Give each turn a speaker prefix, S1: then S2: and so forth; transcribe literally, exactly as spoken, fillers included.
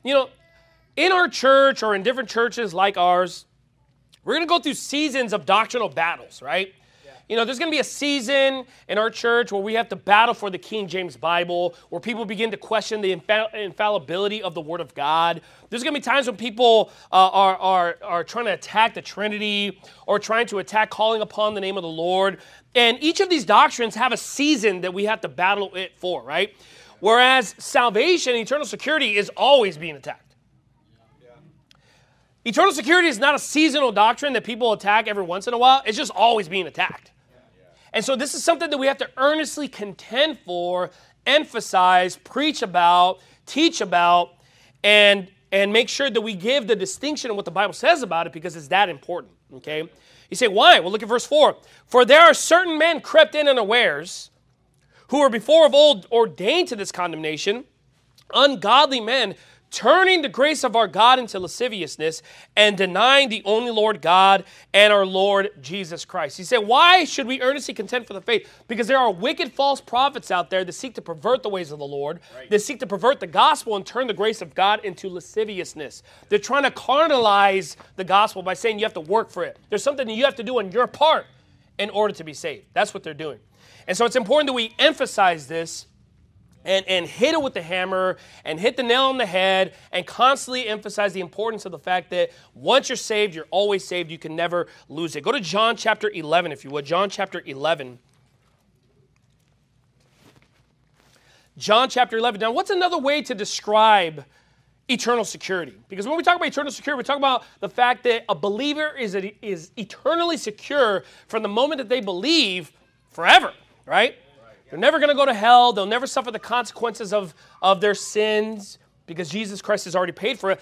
S1: you know, in our church or in different churches like ours, we're going to go through seasons of doctrinal battles, right? Yeah. You know, there's going to be a season in our church where we have to battle for the King James Bible, where people begin to question the infall- infallibility of the Word of God. There's going to be times when people uh, are, are, are trying to attack the Trinity or trying to attack calling upon the name of the Lord. And each of these doctrines have a season that we have to battle it for, right? Whereas salvation, eternal security, is always being attacked. Eternal security is not a seasonal doctrine that people attack every once in a while. It's just always being attacked. And so this is something that we have to earnestly contend for, emphasize, preach about, teach about, and, and make sure that we give the distinction of what the Bible says about it because it's that important, okay? You say, why? Well, look at verse four. For there are certain men crept in unawares who were before of old ordained to this condemnation, ungodly men, turning the grace of our God into lasciviousness and denying the only Lord God and our Lord Jesus Christ. He said, why should we earnestly contend for the faith? Because there are wicked false prophets out there that seek to pervert the ways of the Lord. Right. They seek to pervert the gospel and turn the grace of God into lasciviousness. They're trying to carnalize the gospel by saying you have to work for it. There's something that you have to do on your part in order to be saved. That's what they're doing. And so it's important that we emphasize this And, and hit it with the hammer and hit the nail on the head and constantly emphasize the importance of the fact that once you're saved, you're always saved. You can never lose it. Go to John chapter eleven, if you would. John chapter eleven. John chapter eleven. Now, what's another way to describe eternal security? Because when we talk about eternal security, we talk about the fact that a believer is, a, is eternally secure from the moment that they believe forever, right? They're never going to go to hell. They'll never suffer the consequences of, of their sins because Jesus Christ has already paid for it.